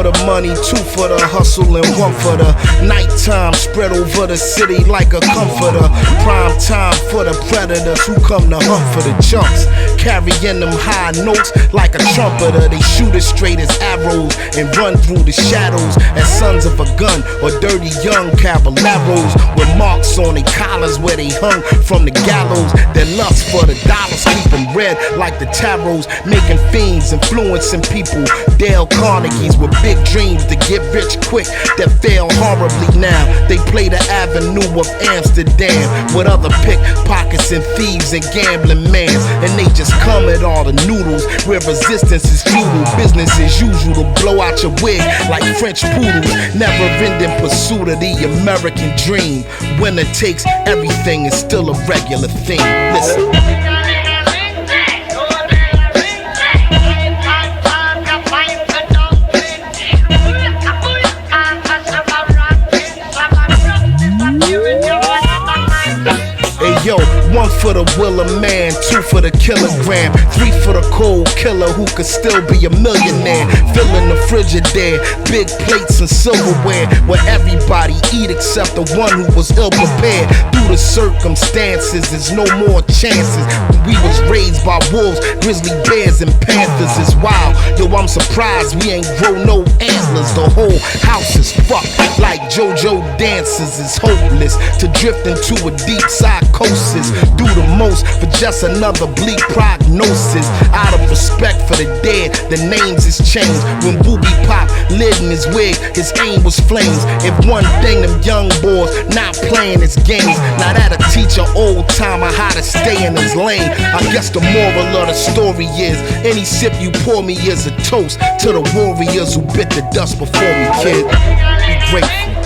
the money, two for the hustle, and one for the nighttime. Spread over the city like a comforter. Prime time for the predators who come to hunt for the chunks. Carrying them high notes like a trumpeter. They shoot as straight as arrows and run through the shadows as sons of a gun or dirty young caballeros with marks on their collars where they hung from the gallows. Their lust for the dollars keep them red like the tarots, making fiends, influencing people. Dale Carnegie's with big dreams to get rich quick that fail horribly now. They play the avenue of Amsterdam with other pickpockets and thieves and gambling mans, and they just come at all the noodles where resistance is futile. Business as usual to blow out your wig like French poodles. Never ending pursuit of the American dream. Winner takes everything is still a regular thing. Listen. Yo, one for the will of man, two for the kilogram, three for the cold killer who could still be a millionaire. Filling the Frigidaire, big plates and silverware, where everybody eat except the one who was ill prepared. Through the circumstances, there's no more chances. We was raised by wolves, grizzly bears, and panthers. It's wild, yo, I'm surprised we ain't grow no antlers. The whole house is fucked like JoJo dances. It's hopeless to drift into a deep psychosis. Do the most for just another bleak prognosis. Out of respect for the dead, the names is changed. When Booby Pop lit in his wig, his aim was flames. If one thing them young boys not playing his games, now that'll teach an old timer how to stay in his lane. I guess the moral of the story is any sip you pour me is a toast to the warriors who bit the dust before me, kid. Be grateful.